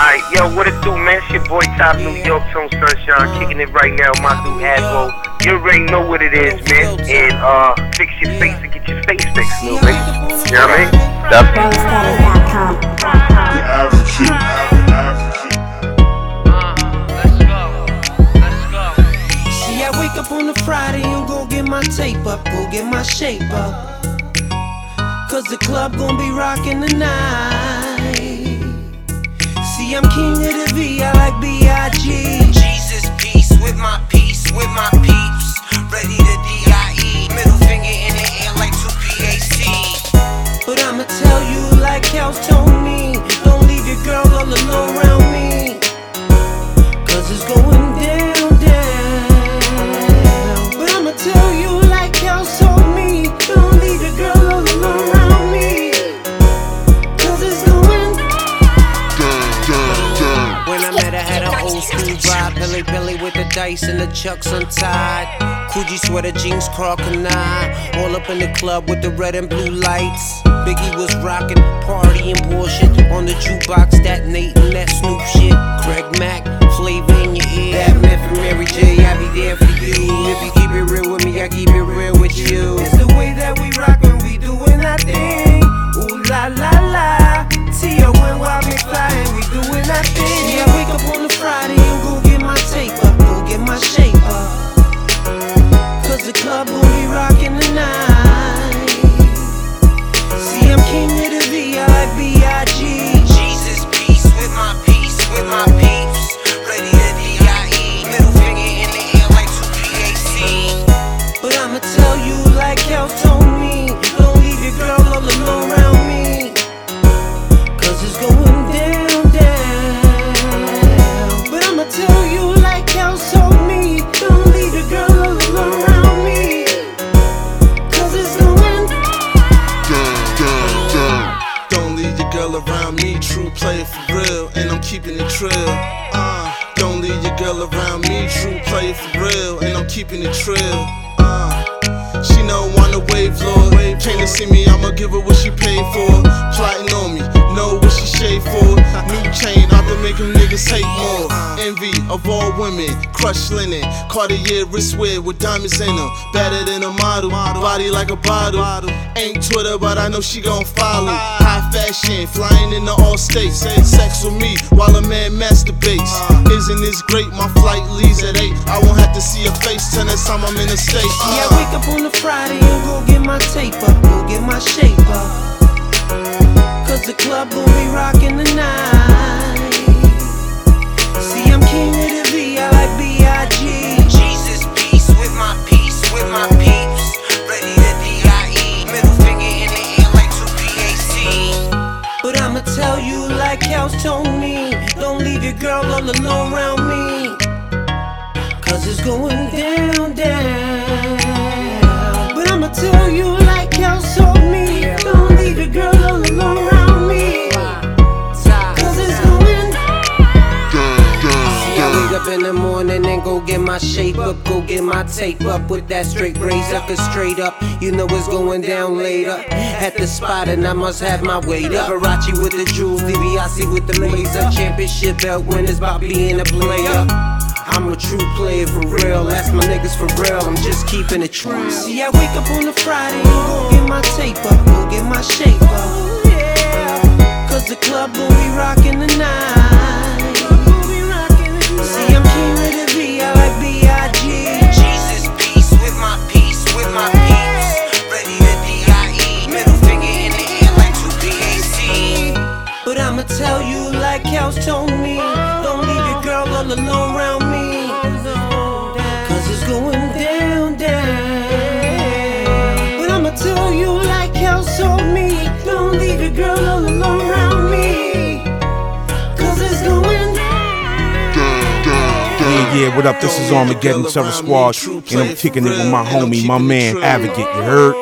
Alright, yo, what it do, man? It's your boy Top New York, Tone Sunshine, kicking it right now, my dude Advo. You already know what it is, man. And fix your face and get your face fixed, little baby. You know what I mean? Definitely. The average shit. See, I wake up on a Friday and go get my tape up, go get my shape up. Cause the club gon' be rockin' tonight. See, I'm king of the V, I like B.I.G. Jesus, peace with my peeps. Ready to D.I.E. Middle finger in the air like 2 PAC. But I'ma tell you like Kels told me, don't leave your girl all alone around me. Cause it's going down. But I'ma tell you like Kels told me, don't leave your girl all alone around me. Cause it's going down. When I met her, had an old school vibe. Billy with the dice and the chucks untied. Coogee sweater, jeans, crocodile. All up in the club with the red and blue lights. Biggie was rockin', partying bullshit. On the jukebox, detonating that Snoop shit. Craig Mack, flavor in your ear. That man from Mary J, I be there for you. If you keep it real with me, I keep it real with you. It's the way that we rock when we doing our thing. Ooh la la la. T.O.N.Y. we flying, we doing our thing. See, I wake up on a Friday and go get my tape up, go get my shape up. Cause the club gon' be rockin' tonight. See, I'm king of the V, I like B.I.G. Jesus, peace with my peeps. Ready to D.I.E. Middle finger in the air like 2 PAC. But I'ma tell you like Kels told me, don't leave your girl all alone around me. Cause it's going down. But I'ma tell you like Kels told me, don't leave your girl all alone around me. Cause it's going down. Don't leave your girl around me, true player for real, and I'm keeping it trill. Don't leave your girl around me, true player for real, and I'm keeping it trill. She know I'm the wave lord. Came to see me, I'ma give her what she paid for. Plotting on me, know what she shaved for. New chain, out to make them niggas hate more. Envy of all women, crushed linen, Cartier wristwear with diamonds in them. Better than a model, body like a bottle. Ain't Twitter, but I know she gon' follow. High fashion, flying in the all states. Sex with me while a man masturbates. Isn't this great? My flight leaves at 8. I won't have to see her face till next time I'm in the States. Yeah, I wake up on a Friday and go get my tape up, go get my shape up. Cause the club gon' be rockin' tonight. See, I'm king of the V, I like B.I.G. Jesus, peace with my peeps. Ready to D.I.E. Middle finger in the air like 2 PAC. But I'ma tell you like Kels told me, don't leave your girl all alone around me. Cause it's going down. But I'ma tell you like Kels told me, don't leave your girl all alone around me. Cause it's going down. See, I wake up in the morning and go get my shape up, go get my tape up with that straight razor, cause straight up, you know it's going down later. At the spot and I must have my weight up. Versace with the jewels, DiBiase with the laser. Championship belt winners by being a player. I'm a true player for real, ask my niggas for real, I'm just keeping it true. See, I wake up on a Friday and go get my tape up, go get my shape up. Cause the club gon' be rockin' tonight. See, I'm king of the V, I like B.I.G. Jesus, peace with my peeps. Ready to D.I.E. Middle finger in the air like 2 PAC. But I'ma tell you like Kels told me, don't leave your girl all alone around me. Cause it's going down. But I'ma tell you like Kels told me, don't leave your girl all alone around me. Cause it's going down. Yeah, what up? This is Armageddon Terror Squad, and I'm kicking it with my homie, my man, Advocate, you heard?